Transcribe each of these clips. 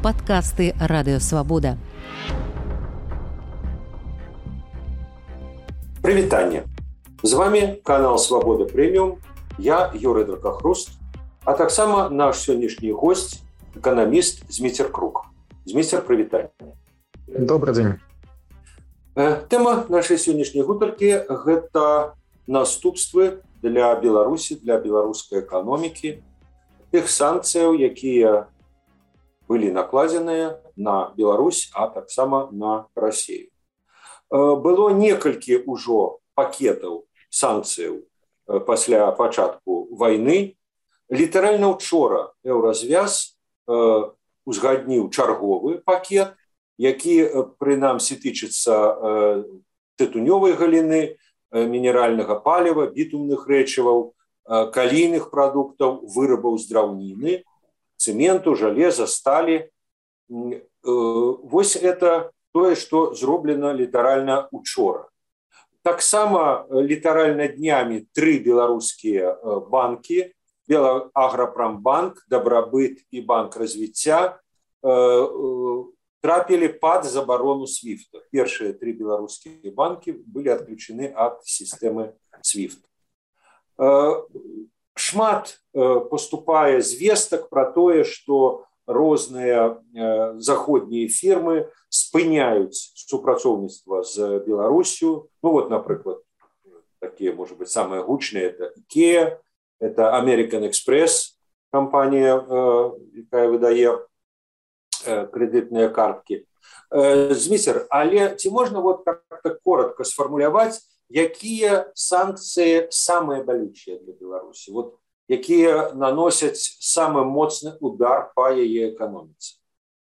Падкасты Радыёвабода. Прывітанне. З вами канал Свабода Прэміум. Я Юрый Дракахруст, а таксама наш сённяшні госць, эканаміст Зміцер Крук. Зміцер, прывітанне. Добрый дзень. Тэма нашай сённяшняй гутаркі – гэта наступствы для Беларусі, для беларускай эканомікі, тых санкцыяў, якія былі накладзеныя на Беларусь, а таксама на Расію. Было некалькі ўжо пакетаў санкцыяў пасля пачатку вайны. Літаральна ўчора Еўразвяз узгадніў чарговы пакет, які, прынамсі, тычыцца тытунёвай галіны, мінеральнага паліва, бітумных рэчываў, калійных прадуктаў, вырабаў з драўніны, цэменту, жалеза, сталі. Вось это тое, што зроблена літаральна учора. Таксама літаральна днямі 3 беларускія банкі, Белаграпрамбанк, Дабрабыт і Банк развіцця, трапілі пад забарону SWIFT. Першыя 3 беларускія банкі былі адключены ад сістэмы SWIFT. Шмат поступае звестак пра тое, што розныя заходнія фірмы спыняюць супрацоўніцтва з Беларусю. Ну вот, напрыклад, такія, может быть, самыя гучныя — это IKEA, это American Express, кампанія, якая выдае крэдытныя карткі. Зміцер, але ці можна вот как-то коротко сфармуляваць, якія санкцыі самыя балючыя для Беларусі, вот, якія наносяць самы моцны удар па яе эканоміцы?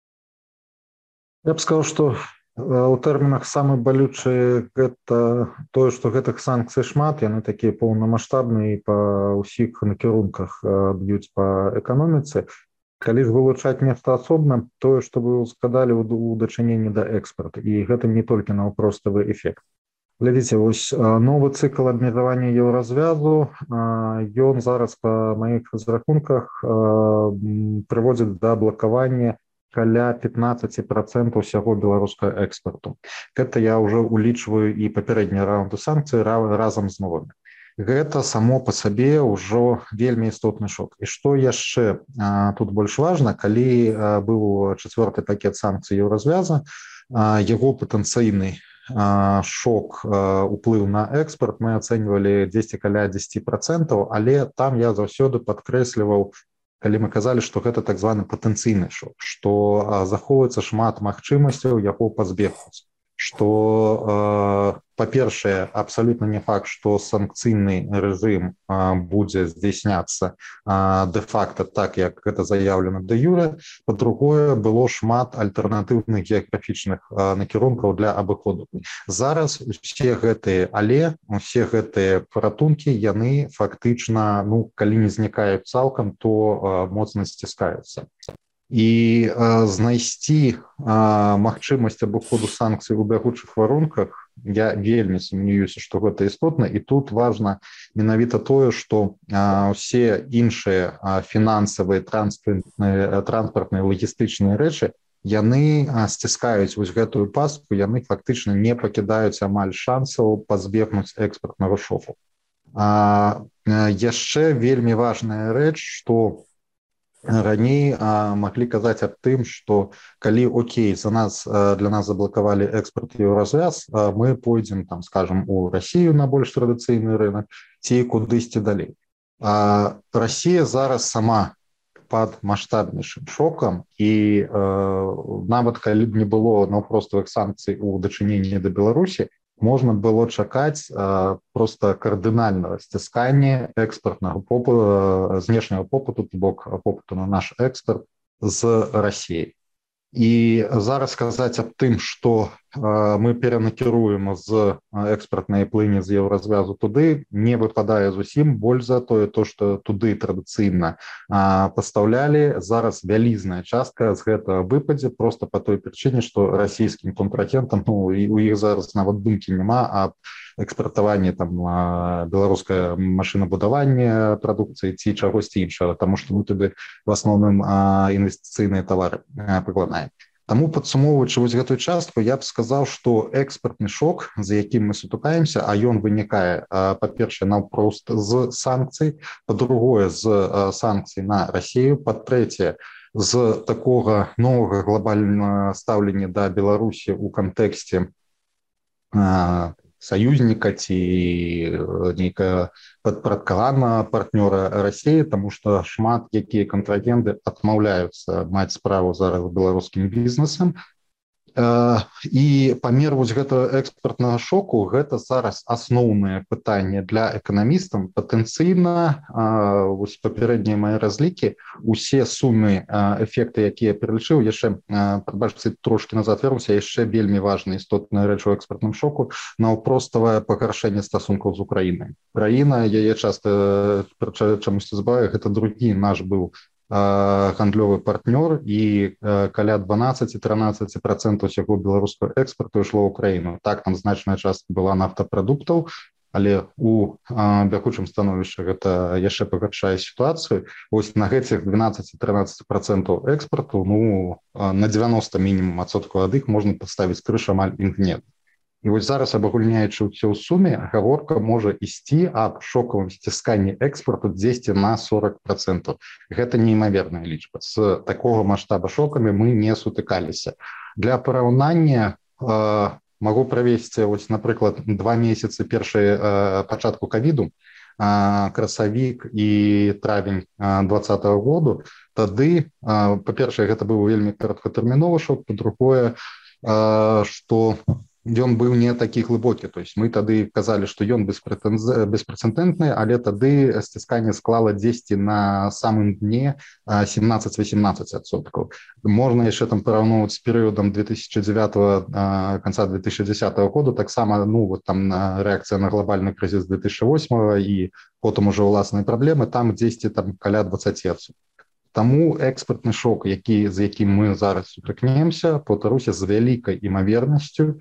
Я б сказал, што ў тэрмінах самы балючы гэта тое, што гэтых санкцый шмат, яны такія поўнамаштабныя і па ўсіх накірунках б'юць па эканоміцы. Калі ж вылучаць нешта асобна, тое, што вы узгадалі ў дачыненні да экспарту, і гэта не толькі наўпроставы эфект. Глядзіце, вось новы цыкл абмежавання еўразвязу, ён зараз па маіх разрахунках прыводзіць да блакавання каля 15% ўсяго беларускага экспарту. Гэта я ўжо улічваю і папярэднія раунды санкцый разам з новымі. Гэта само па сабе ўжо вельмі істотны шок. І што яшчэ тут больш важна, калі быў 4-й пакет санкцый еўразвяза, яго патэнцыйны шок, уплыў на экспорт мы ацэньвалі дзесьці каля 10%, але там я заўсёды падкрэсліваў, калі мы казалі, што гэта так званы патэнцыйны шок, што захоўваецца шмат магчымасцяў яго пазбегнуць. Што, па-першае, абсалютна не факт, што санкцыйны рэжым будзе здзяйсняцца дэ-факта так, як гэта заяўлена дэ-юрэ. Па-другое, было шмат альтэрнатыўных геаграфічных накірункаў для абыходу. Зараз усе гэтыя усе гэтыя паратункі, яны фактычна, калі не знікаюць цалкам, то моцна сціскаюцца. І знайсці магчымасць абыходу санкцый у бягучых варунках, я вельмі сумняваюся, што гэта істотна. І тут важна менавіта тое, што ўсе іншыя фінансавыя, транспартныя, лагістычныя рэчы, яны сціскаюць вось гэтую пастку, яны фактычна не пакідаюць амаль шансаў пазбегнуць экспартнага шоку. Яшчэ вельмі важная рэч, што раней маглі казаць аб тым, што калі для нас заблакавалі экспорт еўразвяз, мы пойдзем, скажем, у Расію на больш традыцыйны рынок ці кудысьці далей. Расія зараз сама пад маштабнейшым шокам, і нават калі б не было наўпроставых санкцый у дачыненні да Беларусі, можна было чакаць проста кардынальнага сціскання экспартнага попыту, знешняга попыту, то бок попыту на наш экспорт з Расіяй. І зараз казаць аб тым, што мы перанакіруем з экспартнай плыні з еўразвязу туды, не выпадае зусім, больш за тое, што туды традыцыйна пастаўлялі. Зараз вялізная частка з гэтага выпадзе проста па той прычыне, што расійскім контрагентам, у іх зараз нават думкі няма аб экспартаванні беларускае машынабудаванне прадукцыі ці чагосьці іншага, таму што мы туды в асноўным інвестыцыйныя тавары пакладаем. Таму, падсумоўваючы вось гэтую частку, я б сказаў, што экспартны шок, з якім мы сутыкаемся, а ён вынікае, па-першае, наўпрост з санкцый, па-другое, з санкцый на Расію, па-трэцяе, з такога новага глобальнага стаўлення да Беларусі ў кантэксце саюзніка ці нейкага падпарадкаванага партнёра Расіі, таму што шмат якія кантрагенты адмаўляюцца маць справу зараз з беларускім бізнесам. І памер вось гэтага экспартнага шоку – гэта зараз асноўнае пытанне для эканамістаў. Патэнцыйна, вось папярэднія мае разлікі, усе сумы эфекты, якія я пералічыў, яшчэ, прадбачце, трошкі назад вернуся, яшчэ вельмі важная істотная рэч у экспартным шоку – наўпроставае пагаршэнне стасункаў з Украінай. Краіна, яе часта чамусьці забываю, гэта другі наш быў гандлёвы партнёр, і каля 12-13% усяго беларускага экспарту ішло ў Украіну. Так, там значная частка была нафтапрадуктаў, але у бягучым становішчы гэта яшчэ пагаршае сітуацыю. Вось на гэтых 12-13% экспарту, на 90 мінімум адсоткаў ад іх можна паставіць крыш амаль імгненна. І вось зараз, абагульняючы ўсё ў суме, гаворка можа ісці аб шокавым сцісканні экспарту дзесьці на 40%. Гэта неймаверная лічба. З такога маштаба шокамі мы не сутыкаліся. Для параўнання магу правесці, вось, напрыклад, 2 месяцы пачатку ковіду, красавік і травень 2020 году. Тады, па-першае, гэта быў вельмі кароткатэрміновы шок, па-другое, што ён быў не такі глыбокі. То есть мы тады казалі, што ён беспрэцэдэнтны, але тады сцісканне склала дзесьці на самым дне 17-18%. Можна яшчэ там параўноўваць з перыядам 2009, канца 2010 году, таксама, там рэакцыя на глобальны крызіс 2008 і потым ужо ўласныя праблемы, там дзесьці каля 20%. Таму экспартны шок, з якім мы зараз сутыкнемся, паўтаруся, з вялікай імавернасцю,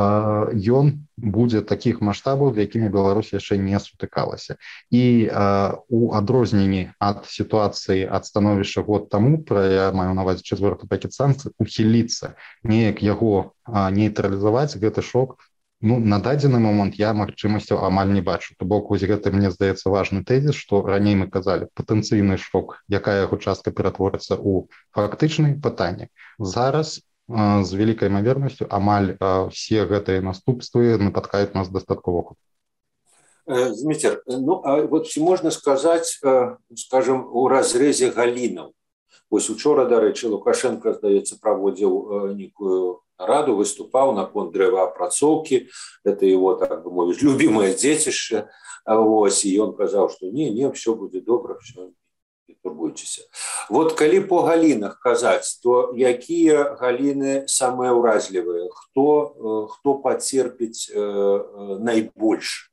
ён будзе такіх маштабаў, з якімі Беларусь яшчэ не сутыкалася. І у адрозненні ад сітуацыі, ад становішча год таму, я маю на ўвазе 4-й пакет санкцый, ухіліцца, неяк яго нейтралізаваць, гэты шок, на дадзены момант я магчымасцяў амаль не бачу. То бок, вось гэта, мне здаецца, важны тэзіс, што раней мы казалі, патэнцыйны шок, якая яго частка ператворыцца ў фактычны пытанне. Зараз з вялікай імавернасцю амаль все гэтыя наступствы напаткаюць нас дастаткова. Дмитрий, вот можно сказать, скажем, у разрезе галінаў. Вось учора, дарэчы, Лукашенко, здаецца, праводзіў некую раду, выступаў наконт дрэваапрацоўкі. Это его, так бы мовіць, любимое дзецішча. І ён казаў, што не, все будзе добра, все. Не турбуйцеся. Вот калі по галінах казаць, то якія галіны самыя ўразлівыя? Хто пацерпіць найбольш?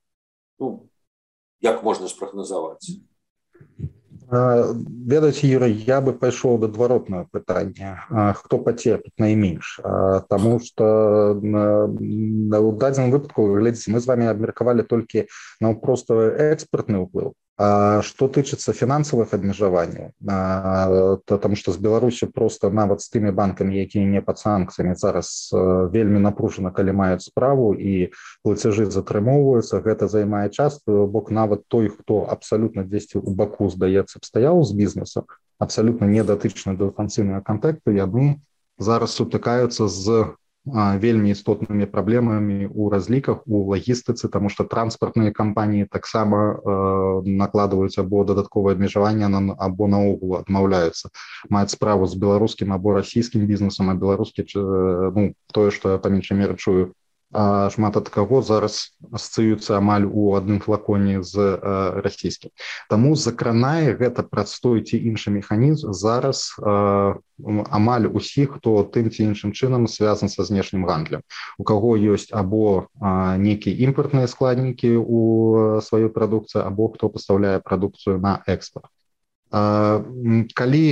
Як можна спрагназаваць? Ведаеце, Юрый, я бы пайшоў да адваротнага пытання. Хто пацерпіць найменш? Таму што ў дадзеным выпадку, глядзіце, мы з вами абмеркавалі толькі наўпроставы экспартны ўплыў. Што тычыцца фінансавых абмежаванняў, таму што з Беларусі проста нават з тымі банкамі, якія не пад санкцыямі, зараз вельмі напружана, калі маюць справу і плацяжы затрымоўваюцца, гэта займае час, бок нават той, хто абсалютна дзесьці ў баку, здаецца, стаяў з бізнесам, абсалютна не датычны да фінансавага кантакту, яны зараз сутыкаюцца з вельмі істотнымі праблемамі ў разліках, у лагістыцы, таму што транспартныя кампаніі таксама накладваюць або дадатковае абмежаванне, або наогул адмаўляюцца маць справу з беларускім або расійскім бізнесам, а беларускі, тое, што я па меншай меры чую, шмат ад каго зараз асацыюецца амаль у адным флаконе з расійскім. Таму закранае гэта праз той ці іншы механізм зараз амаль усіх, хто тым ці іншым чынам звязан са знешнім гандлем. У каго ёсць або нейкія імпартныя складнікі у сваёй прадукцыі, або хто пастаўляе прадукцыю на экспорт. Калі,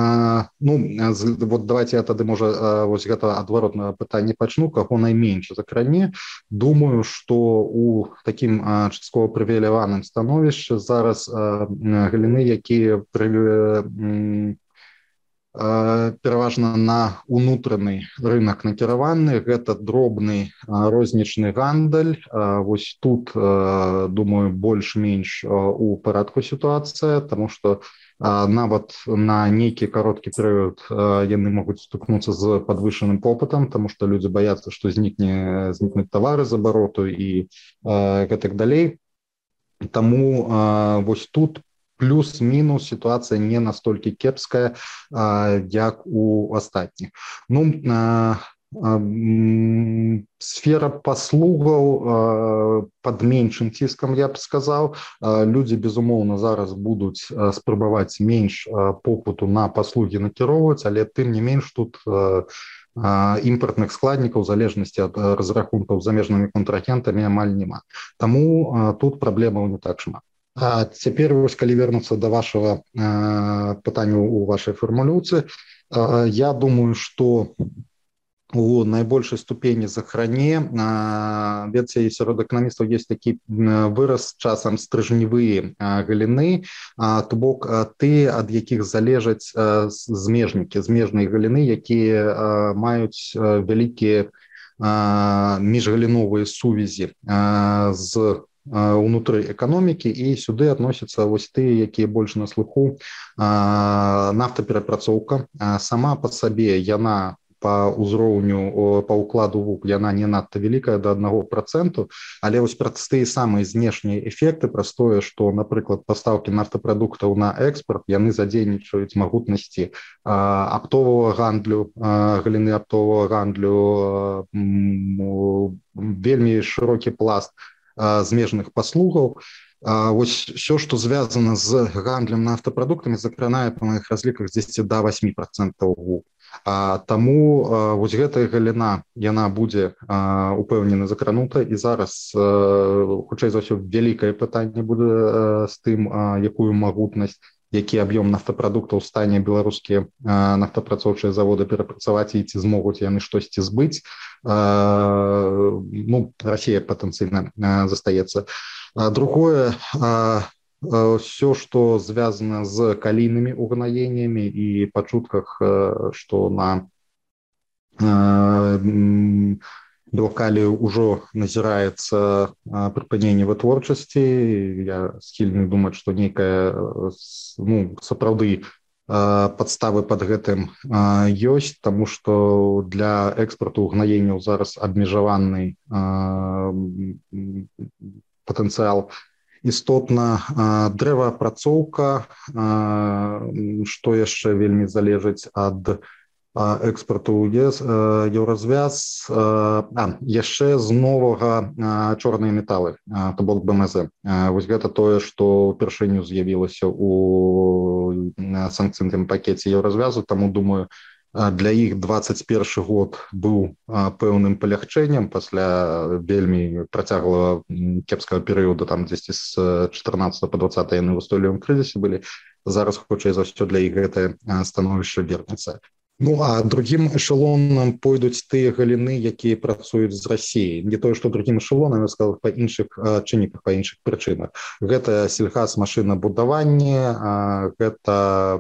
вот давайте я тады, можа, вось гэта адваротнае пытанне пачну, каго найменш закране. Думаю, што у такім часткова прывілеяваным становішчы зараз галіны, якія пераважна на унутраны рынок накіраваны, гэта дробны рознічны гандаль. Вось тут, думаю, больш-менш у парадку сітуацыя, таму што нават на нейкі кароткі перыяд яны могуць стукнуцца з падвышаным попытам, таму што людзі баяцца, што знікнуць тавары з абароту і гэтак далей. Таму вось тут плюс-мінус сітуацыя не настолькі кепская, як у астатніх. Сфера паслугаў пад меншым ціскам, я б сказаў. Людзі, безумоўна, зараз будуць спрабаваць менш попыту на паслугі накіроўваць, але тым не менш тут імпартных складнікаў у залежнасці ад разрахункаў з замежнымі контрагентамі амаль няма. Таму тут праблемаў не так шмат. Цяпер, калі вернуцца да вашага пытання у вашай фармулёўцы, я думаю, што у найбольшай ступені закране, ведаце, сярод эканамістаў ёсць такі выраз часам стрыжневыя галіны, то бок тыя, ад якіх залежаць змежнай галіны, якія маюць вялікія міжгаліновыя сувязі з унутры эканомікі, і сюды адносяцца вось тыя, якія больш на слыху. Нафтаперапрацоўка сама па сабе, яна по ўзроўню, па ўкладу ВУК, яна не надта вялікая, да 1%, але вось праз тыя самыя знешнія эфекты, праз тое, што, напрыклад, пастаўкі нафтапрадуктаў на экспорт, яны задзейнічаюць магутнасці аптовага гандлю, галіны аптовага гандлю, вельмі шырокі пласт змежных паслугаў. Вось все, што звязана з гандлем нафтапрадуктамі, закранае па маіх разліках 10 до 8% ВУК. Таму вось гэтая галіна, яна будзе упэўнена закранута, і зараз, хутчэй за ўсё, вялікае пытанне будзе з тым, якую магутнасць, які аб'ём нафтапрадуктаў у стане беларускія нафтапрацоўчыя заводы перапрацаваць, і ці змогуць яны штосьці збыць. Расія патэнцыйна застаецца. Другое, все, што звязана з калійнымі угнаеннямі, і па чутках, што на белкалі ўжо назіраецца прыпыненне вытворчасці. Я схільны думаць, што нейкая сапраўды падставы пад гэтым ёсць, таму што для экспарту угнаенняў зараз абмежаваны патэнцыял. Істотна дрэваапрацоўка, што яшчэ вельмі залежыць ад экспарту Еўразвяз, яшчэ з новага чорныя металы, то бок БМЗ. Вось гэта тое, што ўпершыню з'явілася ў санкцыйным пакеце Еўразвязу, таму, думаю, для іх 21 год быў пэўным палягчэннем пасля вельмі працяглага кепскага перыяду, там дзесьці з 14 по 20 яны ў устойлівым крызісе былі. Зараз, хутчэй за ўсё, для іх гэтае становішча вернецца. А другім эшелонам пойдуць тыя галіны, якія працуюць з Расіяй. Не тое, што другім эшелонам, я сказал, па іншых чынніках, па іншых прычынах. Гэта сельхазмашынабудаванне, гэта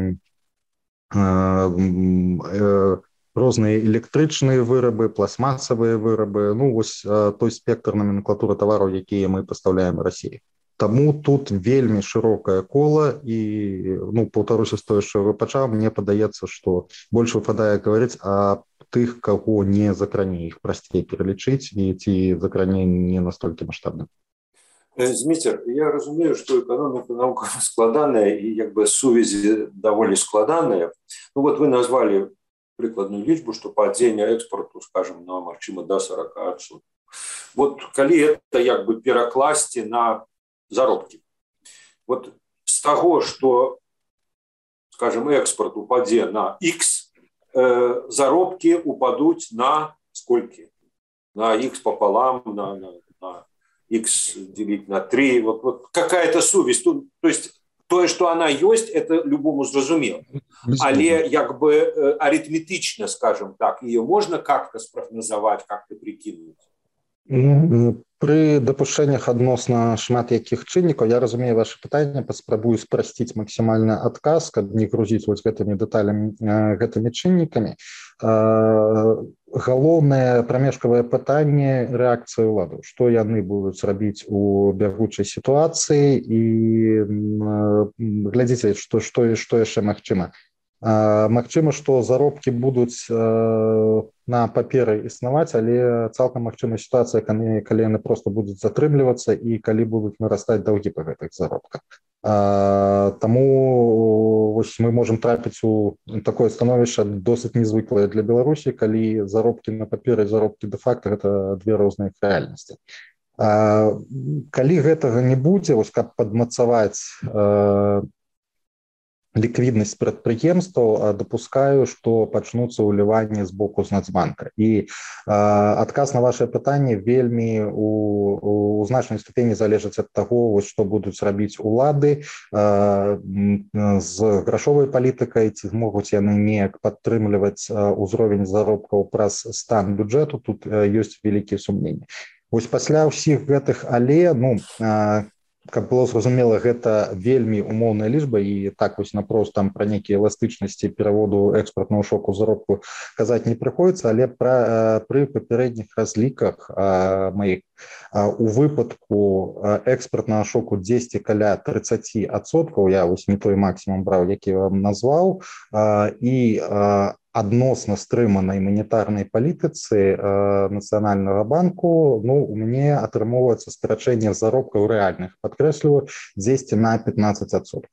розныя электрычныя вырабы, пластмасавыя вырабы, вось той спектр номенклатуры тавараў, якія мы пастаўляем Расіі. Таму тут вельмі шырокае кола, і, паўтаруся з тое, што вы пачаў, мне падаецца, што больш выпадае гаварыць аб тых, каго не закране, іх прасцей пералічыць, і ці закране не настолькі маштабна. Зміцер, я разумею, што эканоміка наука складаная, і сувязі даволі складаныя. Вот вы назвалі прыкладную лічбу, што падзенне экспарту, скажем, на магчыма да 40%. Вот калі это як бы перакласці на заробкі. Вот з таго, што, скажем, экспорт упадзе на X, заробкі упадуць на сколькі? На X пополам, на X делить на 3. Вот какая-то сувязь. То есть то, что она есть, это любому зразумело. Але як бы аритметично, скажем так, ее можно как-то спрогнозовать, как-то прикинуть? Пры дапушчэннях адносна шмат якіх чыннікаў я разумею ваше пытанне, паспрабую спрасціць максімальны адказ, каб не грузіць вось гэтымі дэталямі, гэтымі чыннікамі. Галоўнае прамежкавае пытанне рэакцыі ўладаў, што яны будуць рабіць у бягучай сітуацыі і глядзіце, што яшчэ магчыма. Магчыма, што заробкі будуць на паперы існаваць, але цалкам магчымая сітуацыя, калі яны проста будуць затрымлівацца і калі будуць нарастаць даўгі па гэтых заробках. Таму вось мы можам трапіць у такое становішча досыць незвыклае для Беларусі, калі заробкі на паперы і заробкі дэ-факта гэта две розныя рэальнасці. Калі гэтага не будзе, вось каб падмацаваць ліквіднасць прадпрыемстваў, дапускаю, што пачнуцца ўліванні з боку з Нацбанка. І адказ на ваше пытанне вельмі у значнай ступені залежыць ад таго, што будуць рабіць улады з грашовай палітыкай, ці змогуць яны неяк падтрымліваць узровень заробкаў праз стан бюджэту. Тут ёсць вялікія сумненні. Вось пасля ўсіх гэтых але, каб было зразумела, гэта вельмі умоўная лічба, і так вось напрост там пра нейкія эластычнасці пераводу экспартнага шоку заробку казаць не прыходзіцца, але пры папярэдніх разліках маіх у выпадку экспартнага шоку 10 каля 30%, я вось не той максімум браў, які вам назваў, і адносна стрыманай манетарнай палітыцы Нацыянальнага банку, у мяне атрымоўваецца скарачэнне заробкаў рэальных, падкрэсліваю, 10 на 15%.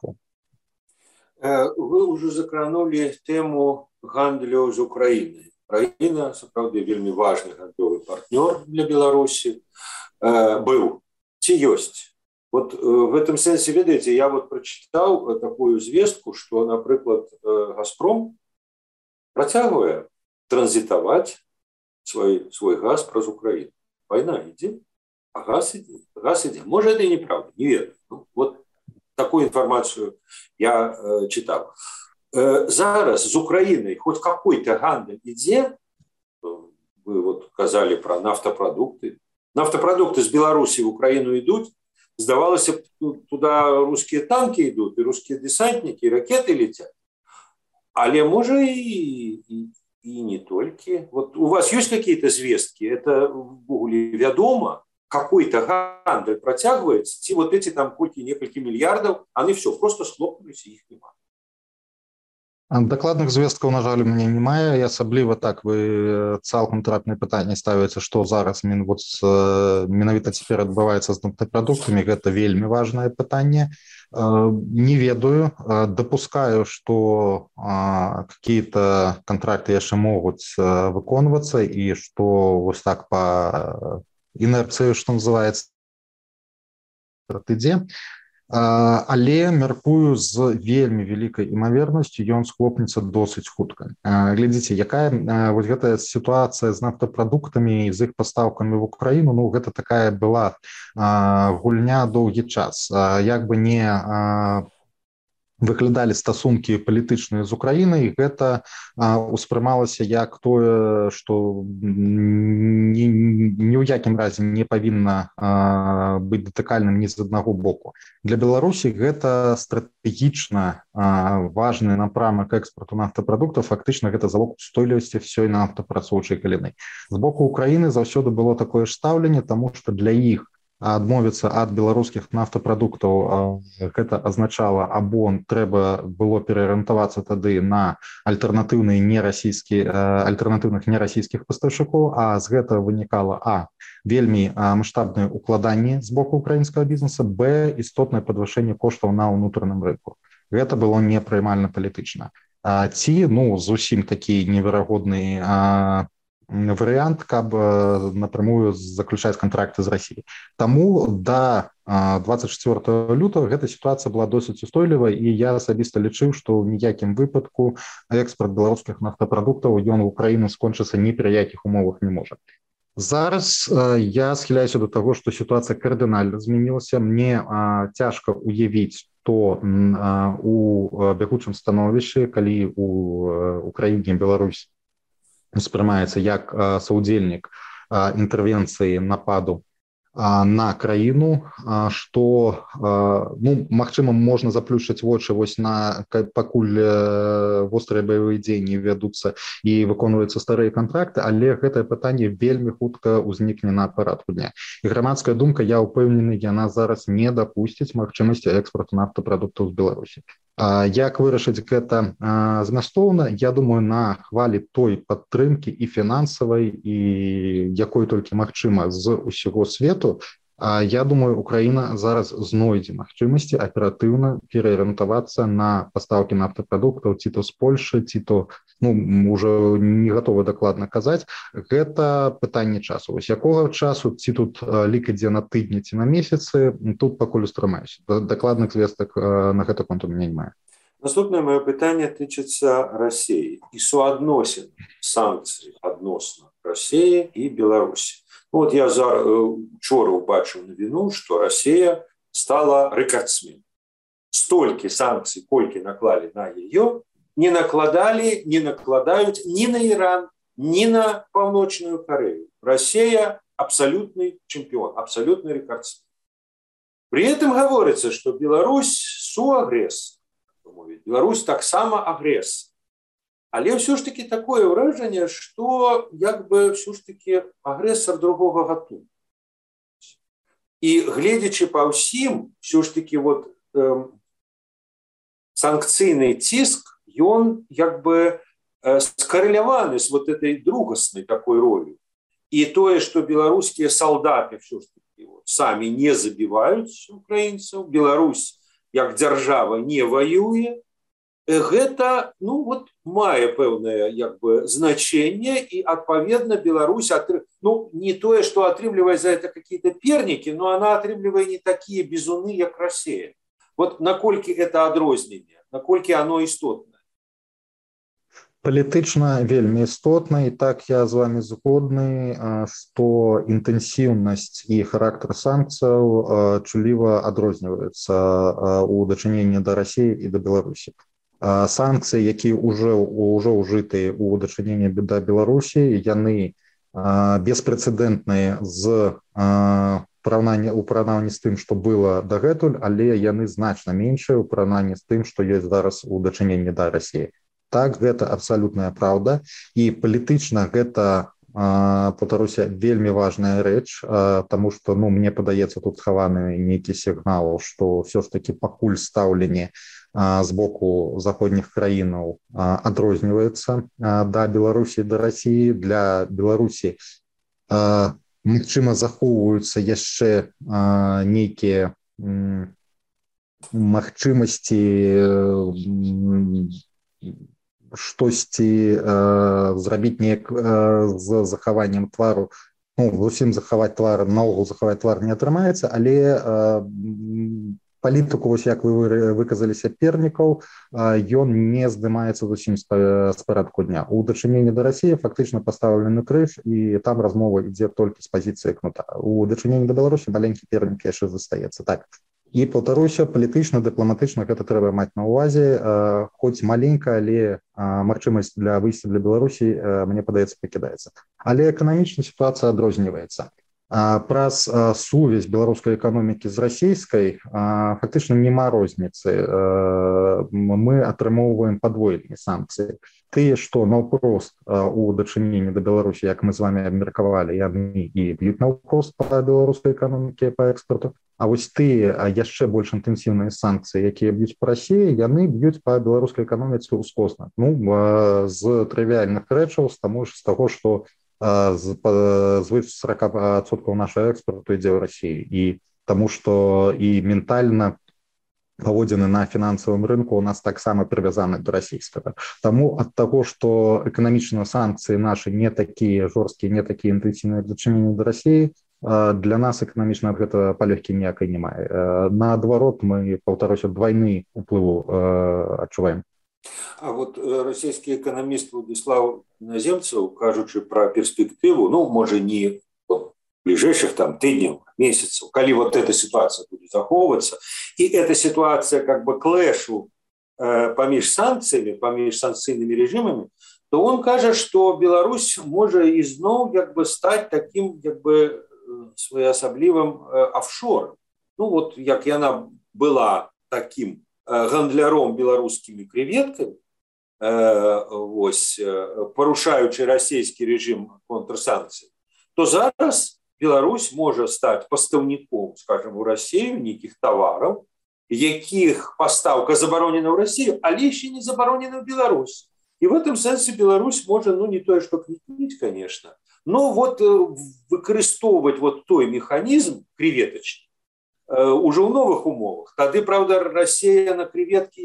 Вы ўжо закранули тэму гандлю з Украінай. Украіна, сапраўды, вельмі важны гандлёвы партнёр для Беларусі быў. Ці ёсць? Вот в этом сэнсе, ведаеце, я вот прачытаў такую звестку, што, напрыклад, «Газпром» працягвае транзітаваць свой газ праз Украіну. Вайна ідзе, а газ ідзе. Можа, это і неправда, не ведаю. Вот такую інфармацыю я чытаў. Зараз з Украінай хоць какой-то гандаль ідзе, вы вот казалі пра нафтапрадукты. Нафтапрадукты з Беларусі в Украіну ідуць, здавалася б, туда рускія танкі ідуць, і рускія десантнікі, і ракеты летят. Але можа и не только. Вот у вас есть какие-то звестки? Это в Гугле вядома? Какой-то гандаль протягивается? И вот эти там некалькі миллиардов, они все, просто схлопнулись, и их нема. Дакладных звесткаў, на жаль, у мяне немає. Асабліва так вы цалкам трапнае пытанне ставіце, што зараз менавіта цяпер адбываецца з нафтапрадуктамі. Гэта вельмі важнае пытанне. Не ведаю, допускаю, что какие-то контракты яшчэ могуць выконвацца і што вось так по інерцыі, што называецца, ідзе. Але мяркую з вельмі вялікай імавернасцю ён схлопнецца досыць хутка. Глядзіце, якая вось гэтая сітуацыя з нафтапрадуктамі і з іх пастаўкамі в Украіну, гэта такая была гульня доўгі час. Як бы не выглядалі стасункі палітычныя з Украінай, гэта ўспрымалася як тое, што ні ў якім разе не павінна быць датыкальным ні з аднаго боку. Для Беларусі гэта стратэгічна важны напрамак экспарту нафтапрадуктаў, фактычна гэта залог устойлівасці ўсёй нафтапрацоўчай галіны. З боку Украіны заўсёды было такое ж стаўленне, таму што для іх адмовіцца ад беларускіх нафтапрадуктаў гэта азначала або трэба было пераарыентавацца тады на альтэрнатыўных нерасійскіх пастаўшчыкоў, а з гэтага вынікала вельмі маштабныя укладанні з боку украінскага бізнеса, істотнае падвышэнне коштаў на ўнутраным рынку. Гэта было непрымальна палітычна. ці зусім такі неверагодны варыянт, каб напрямую заключаць кантракты з Расіяй. Таму да 24 лютага гэта сітуацыя была досыць устойлівай, і я асабіста лічыў, што ў ніякім выпадку экспорт беларускіх нафтапрадуктаў ён в Украіну скончыцца ні пры якіх умовах не можа. Зараз я схіляюся до таго, што сітуацыя кардынальна змянілася. Мне цяжка уявіць, што у бягучым становішчы, калі у Украіне Беларусь успрымаецца як саўдзельнік інтэрвенцыі нападу на краіну, што магчыма можна заплюшчыць вочы пакуль вострыя баявыя дзеянні вядуцца і выконваюцца старыя кантракты, але гэтае пытанне вельмі хутка ўзнікне на парадку дня. І грамадская думка, я ўпэўнены, яна зараз не дапусціць магчымасці экспарту нафтапрадуктаў з Беларусі. Як вырашыць гэта змястоўна? Я думаю, на хвалі той падтрымкі і фінансавай, і якой толькі магчыма з усяго свету, я думаю, Украіна зараз знойдзе магчымасці аператыўна пераарыентавацца на пастаўкі нафтапрадуктаў ці то з Польшы, ці то, ўжо не гатовы дакладна казаць. Гэта пытанне часу. Вось якога часу, ці тут лік ідзе на тыдні, ці на месяцы, тут пакуль устрымаюся. Дакладных звестак на гэта конт у мяне немає. Наступнае маё пытанне тычыцца Расіі і суадносін санкцый адносна Расіі і Беларусі. Вот я учора убачыў навіну, што Расія стала рэкардсменом. Столькі санкцый, колькі наклалі на яе, не накладалі, не накладаюць ні на Іран, ні на Паўночную Карею. Расія абсалютны чэмпіён, абсалютны рэкардсмен. При этом гаворыцца, што Беларусь суагрэсор. Беларусь таксама агрэсор. Але ўсё ж таки такое ўражанне, што як бы ўсё ж таки агрэсар другога гатунку. І гледзячы па ўсім, ўсё ж таки санкцыйны ціск, ён як бы скарэляваны з этой другаснай такой ролью. І тое, што беларускія салдаты ўсё ж таки самі не забіваюць украінцаў, Беларусь як дзяржава не ваюе, гэта мае пэўнае значэнне, і адпаведна Беларусь не тое, што атрымлівае за это какие-то пернікі, но она атрымлівае не такія бізуны, як Расія. Наколькі гэта адрозненне, наколькі оно істотнае? Палітычна вельмі істотна, і так я з вами згодны, што інтэнсіўнасць і характар санкцыяў чуліва адрозніваюцца ў дачыненні да Расіі і да Беларусі. Санкцыі, якія ўжо ўжытыя ў дачыненні да Беларусі, яны беспрэцэдэнтныя ў параўнанні з тым, што было дагэтуль, але яны значна меншыя ў параўнанні з тым, што ёсць зараз у дачыненні да Расіі. Так, гэта абсалютная праўда, і палітычна гэта, паўтаруся, вельмі важная рэч, таму што, мне падаецца, тут схаваны нейкі сігнал, што ўсё ж такі пакуль стаўленне з боку заходніх краінаў адрозніваецца да Беларусі, да Расіі. Для Беларусі, магчыма, захоўваюцца яшчэ нейкія магчымасці штосьці зрабіць неяк з захаваннем твару. Зусім захаваць твар, наогул захаваць твар не атрымаецца, але палітыку, як вы выказаліся, пернікаў, ён не здымаецца зусім з парадку дня. У дачыненні да Расіі фактычна пастаўлены крыж, і там размова ідзе толькі з пазіцыі кнута. У дачыненні да Беларусі маленькі пернік яшчэ застаецца. Так. І, паўтаруся, палітычна, дыпламатычна гэта трэба маць на ўвазе. Хоць маленькая, але магчымасць для выйсця для Беларусі, мне падаецца, пакідаецца. Але эканамічна сітуацыя адрозніваецца. Праз сувязь беларускай эканомікі з расійскай фактычна няма розніцы. Мы атрымоўваем падвойныя санкцыі. Тыя, што наўпрост у дачыненні да Беларусі, як мы з вами абмеркавалі, яны і б'юць наўпрост па беларускай эканомікі, па экспорту. А вось тыя яшчэ больш інтэнсіўныя санкцыі, якія б'юць па Расіі, яны б'юць па беларускай эканоміцы ўскосна. З трывіяльных рэчаў, з таго, што звыш 40% нашего экспорту ідзе ў Расію, і таму што і ментальна паводзіны на фінансавым рынку у нас таксама прывязаны да расійскага. Таму ад таго, што эканамічныя санкцыі нашы не такія жорсткія, не такія інтэнсіўныя дачыненні да Расіі, для нас эканамічна гэта палёгкі ніякай не мае. Наадварот, мы, паўтаруся, двайны ўплыву адчуваем. А вот расійскі эканаміст Владислав Іназемцев, кажучы пра перспектыву, ну, можа, не ближайших там тыдняў, месяцев, коли вот эта ситуация будет захоўвацца, и эта ситуация как бы клэшу помеж санкциями, помеж санкційными режимами, то он кажет, что Беларусь может изноў как бы стать таким как бы своеасаблівым офшором. Ну вот, як яна была таким гандляром беларускімі креветками, порушаючи расійскі режим контрсанкций, то зараз Беларусь может стать поставником, скажем, у Россию неких товаров, яких поставка заборонена в Россию, а еще не заборонена в Беларусь. И в этом смысле Беларусь может, ну, не то, что квитнить, конечно, но вот выкористовывать вот той механизм креветочный уже в новых умовах. Тогда, правда, Россия на креветки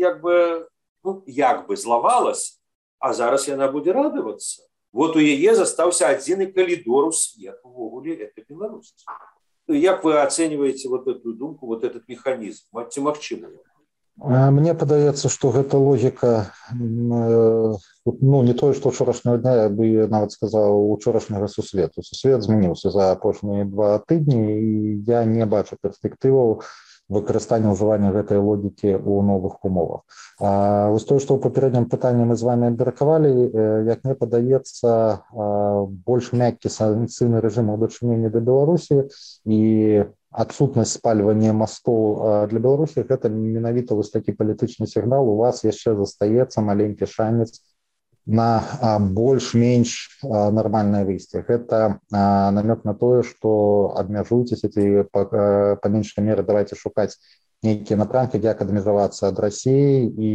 як бы зловалась, а зараз она будет радоваться. Вот у яе застаўся адзіны калідор у свет, увогуле, это Беларусь. Як вы оцениваете вот эту думку, вот этот механизм? Ці магчыма? Мне падаецца, што гэта логіка, ну, не тое, што ўчорашняго дня, я бы нават сказаў, учорашняга сусвету. Сусвет змяніўся за апошнія 2 тыдні, і я не бачу перспектываў выкарыстання ўжывання гэтай логікі ў новых умовах. Вось тое, што ў папярэднім пытанні мы з вами абмеркавалі, як мне падаецца, больш мяккі санкцыйны рэжым у дачыненні да Беларусі і адсутнасць спальвання мастоў для Беларусі, гэта менавіта вось такі палітычны сігнал. У вас яшчэ застаецца маленькі шанец на больш-менш нармальнае выйсце. Гэта намёк на тое, што абмяжуйцеся ці па меншай меры давайте шукаць нейкія напрамкі, як адмежавацца ад Расіі і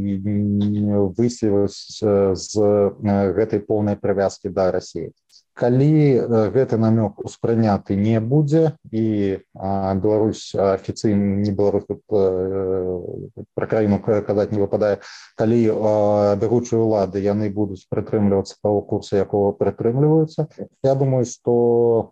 выйсці з гэтай поўнай прывязкі да Расіі. Калі гэты намёк успрыняты не будзе і Беларусь афіцыйна, не Беларусь, пра краіну казаць не выпадае, калі бягучыя ўлады яны будуць прытрымлівацца таго курса, якого прытрымліваюцца, я думаю, што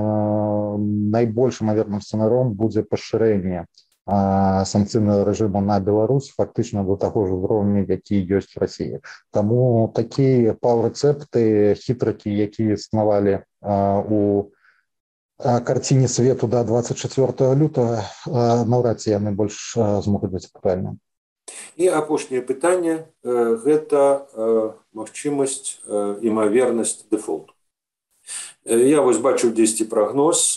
найбольшым імаверным сцэнаром будзе пашырэнне санкцыйнага рэжыму на Беларусь фактычна до таго ж узроўня, які ёсць в Расіі. Таму такія паўрэцэпты, хітрыкі, якія існавалі у карціне свету да 24 лютага, наўрад ці яны больш змогуць быць актуальнымі. І апошняе пытанне – гэта магчымасць, імавернасць дэфолту. Я вось бачыў дзесьці прагноз,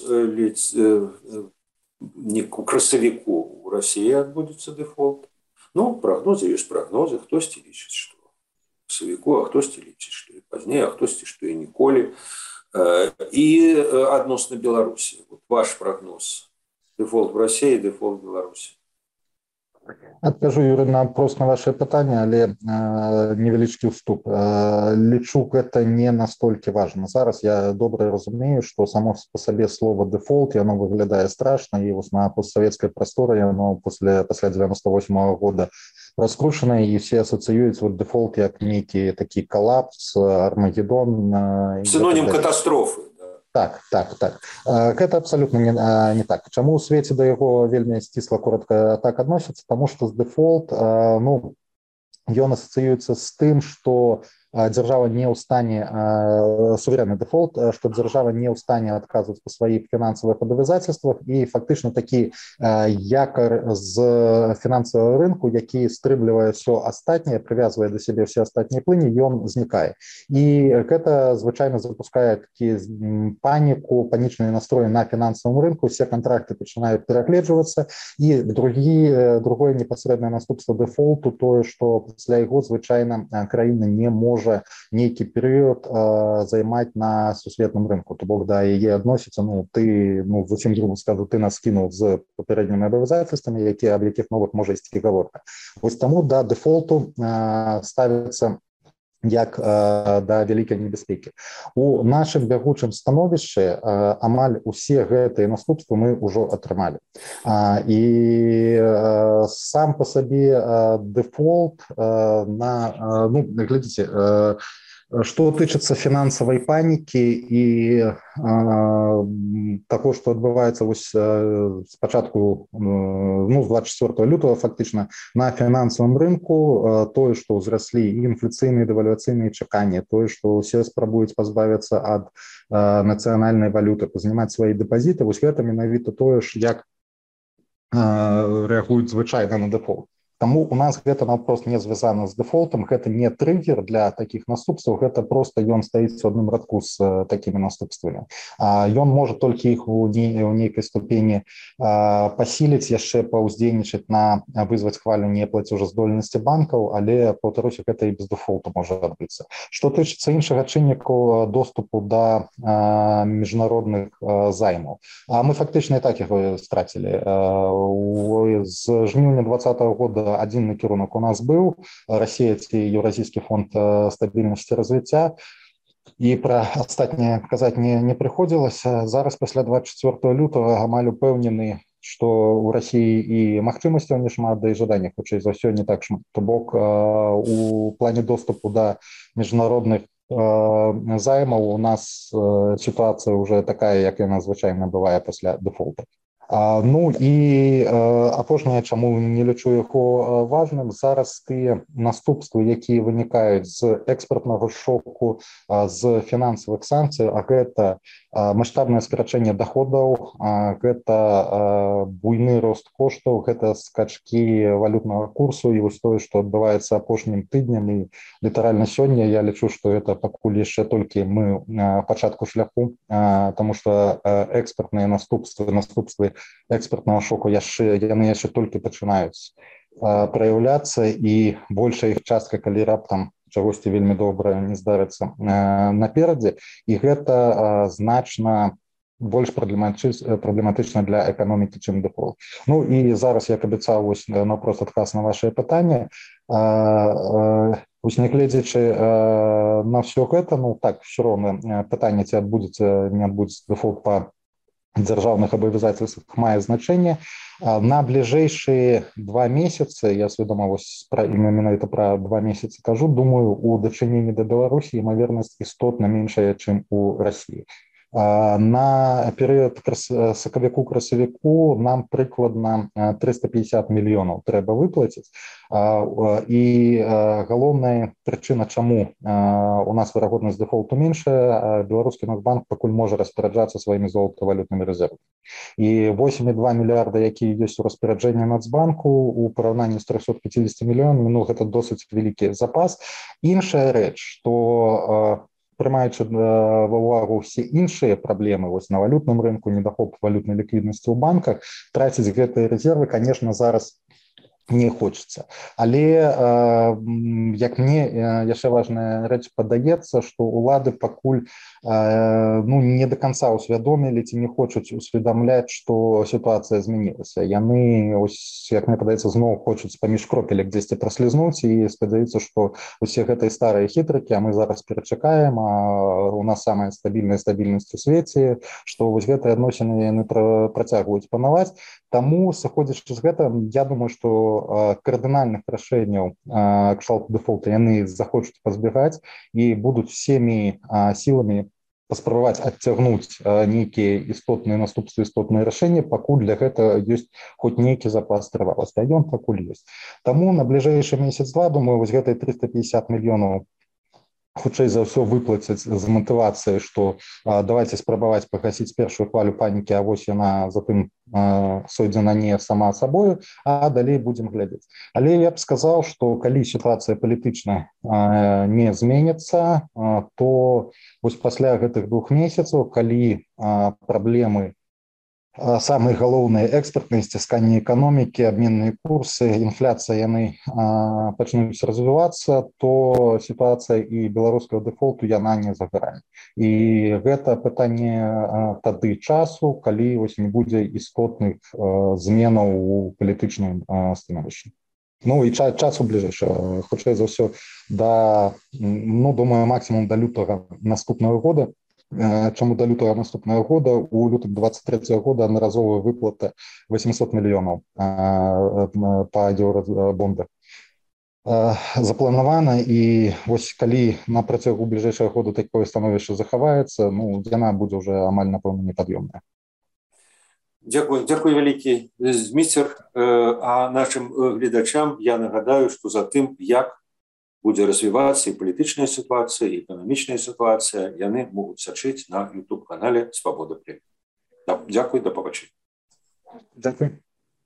не к красавіку у России адбудзецца дэфолт. Ну, прогнозы есть прогнозы. Хтосьці лічыць, што к красавіку, а хтосьці лічыць, што і пазней, а хтосьці, што і ніколі. І адносна Беларусі. Вот ваш прогноз. Дэфолт в России, дэфолт в Беларусі. Адкажу, Юрый, на просто на ваше пытанне, але невялічкі ўступ. Лічу, гэта не настолькі важна. Зараз я добра разумею, што само по сабе слово дэфолт, яно выглядае страшна, і вось на постсавецкай прасторы яно пасля 98-го года раскручанае, і все асацыююць вот дэфолт як нейкі такі калапс, армагеддон. Синонім катастрофы. Так. Гэта абсалютна не так. Чаму ў свеце да яго вельмі сцісла коротка так адносяцца? Таму што дэфолт, ну, ён асацыюецца з тым, што дзяржава не ў стане, суверенны дэфолт, што дзяржава не ў стане адказваць па сваіх фінансавых абавязацельствах, і фактычна такі якар з фінансавага рынку, які стрымлівае ўсё астатняе, прывязвае да сябе ўсе астатнія плыні, ён знікае. І гэта звычайна запускае такі паніку, панічныя настроі на фінансавым рынку, усе кантракты пачынаюць перагледжвацца, і другое непасрэднае наступства дэфолту тое, што пасля яго звычайна краіна не можа нейкі перыяд займаць на сусветным рынку. То бок да яе адносіцца, ты, зусім груба скажу, ты нас скінуў з папярэднімі абавязацельствамі, аб якіх новых можа ісці гаворка. Вось таму да дэфолту ставіцца як да вялікай небяспекі. У нашым бягучым становішчы амаль усе гэтыя наступствы мы ўжо атрымалі. І сам па сабе дэфолт глядзіце, што тычыцца фінансавай панікі і таго, што адбываецца спачатку з 24 лютага фактычна на фінансавым рынку, тое, што ўзраслі інфляцыйныя дэвальвацыйныя чаканні, тое, што ўсе спрабуюць пазбавіцца ад нацыянальнай валюты, пазнімаць свае дэпазіты, гэта менавіта тое ж, як рэагуюць звычайна на дэфолт. Таму у нас гэта наўпрост не звязана з дэфолтам, гэта не трыггер для такіх наступстваў, гэта проста ён стаіць у адным радку з такімі наступствамі. Ён можа толькі іх у нейкай ступені пасіліць, яшчэ паўздзейнічаць на вызваць хвалю неплацежаздольнасці банкаў, але, паўтаруся, гэта і без дэфолту можа адбыцца. Што тычыцца іншага чынніку доступу да міжнародных займаў. Мы фактычна і так яго страцілі. З жніўня 2020 года один накірунак у нас быў, Расія ці Еўразійскі фонд стабільнасці і развіцця, і пра астатняе казаць не прыходзілася. Зараз пасля 24 лютага амаль упэўнены, што ў Расіі і магчымасцяў не шмат, да і жаданняў хутчэй за ўсё не так шмат. То бок у плане доступу да міжнародных займаў у нас сітуацыя ўжо такая, як яна звычайна бывае пасля дэфолту. Ну і апошняе, чаму не лічу яго важным, зараз тыя наступствы, якія вынікаюць з экспартнага шоку, з фінансавых санкцый, а гэта маштабнае скарачэнне даходаў, гэта буйны рост коштаў, гэта скачкі валютнага курсу, і вось тое, што адбываецца апошнім тыднем і літаральна сёння, я лічу, што гэта пакуль яшчэ толькі мы на пачатку шляху, таму што экспартныя наступствы экспартнага шоку яны яшчэ толькі пачынаюць праяўляцца, і большая іх частка, калі раптам чагосьці вельмі добрае не здарыцца наперадзе, і гэта значна больш праблематычна для эканомікі, чым дэфолт. Ну і зараз, як абяцаў, наўпрост адказ на вашае пытанне, нягледзячы на ўсё гэта, так, все роўна пытанне, ці адбудзецца, не адбудзецца дэфолт па дзяржаўных абавязацельствах, мае значэнне. На бліжэйшыя 2 месяцы, я свядома менавіта пра 2 месяцы кажу, думаю, у дачыненні да Беларусі імавернасць істотна меншая, чым у Расіі. На перыяд сакавіку-красавіку нам прыкладна 350 мільёнаў трэба выплаціць, і галоўная прычына, чаму у нас верагоднасць дэфолту меншая, беларускі Нацбанк пакуль можа распараджацца сваімі золатавалютнымі рэзервамі. І 8,2 мільярда, якія ёсць у распараджэнні Нацбанку, у параўнанні з 350 мільёнамі, гэта досыць вялікі запас. Іншая рэч, што прымаючы ва ўвагу ўсе іншыя праблемы на валютным рынку, недахоп валютнай ліквіднасці ў банках, траціць гэтыя рэзервы, конечно, зараз не хочется. Але, як мне яшчэ важная рэч падаецца, што ўлады пакуль не до конца усвядомілі ці не хочуць усведамляць, што сітуацыя змянілася. Яны, як мне падаецца, зноў хочуць паміж кропелек дзесьці праслізнуць і спадзяюцца, што усе гэтыя старыя хітрыкі, а мы зараз перачакаем, а у нас самая стабільная стабільнасць у свеце, што вось гэтыя адносіны яны працягваюць панаваць. Таму, сыходзячы з гэта, я думаю, што кардынальных рашэнняў кшталту дэфолта яны захочуць пазбегаць і будуць всеми сіламі паспрабаваць адцягнуць нейкія істотныя наступствы, істотныя рашэнні, пакуль для гэта ёсць хоць нейкі запас трываласці, а ён пакуль ёсць. Таму на бліжэйшы месяц-два, думаю, вось гэтыя 350 мільёнаў хутчэй за ўсё выплаціць з матывацыяй, што давайте спрабаваць пагасіць першую хвалю панікі, а вось яна затым сойдзе на не сама сабою, а далей будзем глядзець. Але я б сказаў, што калі сітуацыя палітычная не зменіцца, то вось пасля гэтых 2 месяцаў, калі праблемы самыя галоўныя экспартныя, сцісканне эканомікі, абменныя курсы, інфляцыя, яны пачнуць развівацца, то сітуацыя і беларускага дэфолту яна не за гарамі. І гэта пытанне тады часу, калі вось не будзе істотных зменаў у палітычным становішчы. Ну і часу бліжэйшага, хутчэй за ўсё да, ну, думаю, максімум да лютага наступнага года. Чаму да лютага наступнага года? У лютым 23 года аднаразовая выплата 800 мільёнаў па еўрабондах запланавана, і вось калі на працягу бліжэйшага года такое становішча захаваецца, ну, яна будзе ўжо амаль, напэўна, непад'ёмная. Дзякуй вялікі, Зміцер. А нашым гледачам я нагадаю, што за тым, як будзе развівацца і палітычная сітуацыя, і эканамічная сітуацыя, яны могуць сачыць на YouTube-канале «Свабода Племя». Дзякуй, да пабачэння. Дзякуй.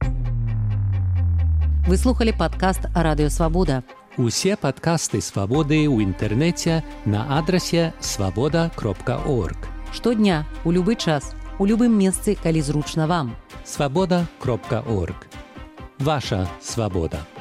Вы слухали падкаст «Радыё Свабода». Усе падкасты «Свабоды» ў інтэрнэце на адрасе свабода.орг. Штодня, у любы час, у любым месцы, калі зручна вам. Свабода.орг. Ваша свабода.